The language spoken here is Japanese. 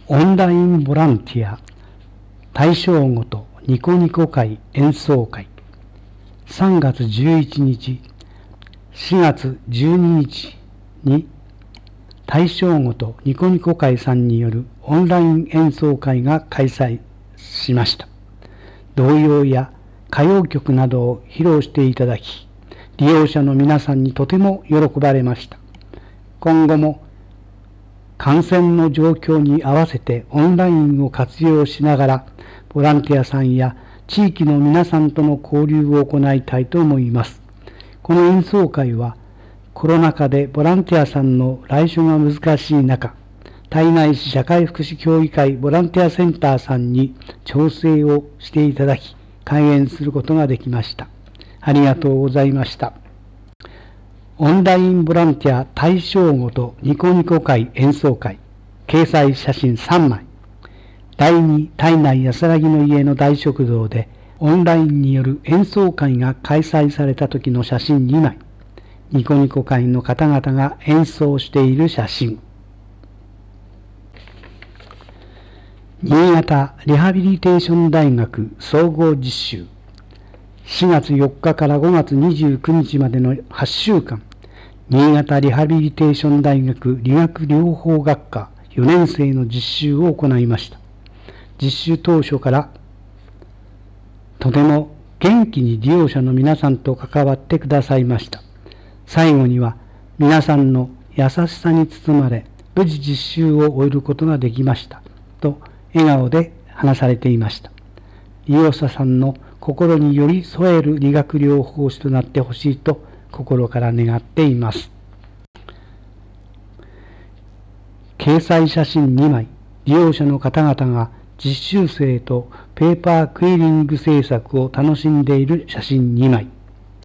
オンラインボランティア大正ごとニコニコ会演奏会3月11日、4月12日に大正ごとニコニコ会さんによるオンライン演奏会が開催しました。童謡や歌謡曲などを披露していただき、利用者の皆さんにとても喜ばれました。今後も感染の状況に合わせてオンラインを活用しながら、ボランティアさんや地域の皆さんとの交流を行いたいと思います。この演奏会は、コロナ禍でボランティアさんの来所が難しい中、胎内市社会福祉協議会ボランティアセンターさんに調整をしていただき、開演することができました。ありがとうございました。オンラインボランティア大正ごとニコニコ会演奏会、掲載写真3枚。第2胎内安らぎの家の大食堂でオンラインによる演奏会が開催された時の写真2枚。ニコニコ会の方々が演奏している写真。新潟リハビリテーション大学総合実習。4月4日から5月29日までの8週間、新潟リハビリテーション大学理学療法学科4年生の実習を行いました。実習当初からとても元気に利用者の皆さんと関わってくださいました。最後には皆さんの優しさに包まれ、無事実習を終えることができましたと笑顔で話されていました。利用者さんの心に寄り添える理学療法士となってほしいと心から願っています。掲載写真2枚、利用者の方々が実習生とペーパークイリング制作を楽しんでいる写真2枚。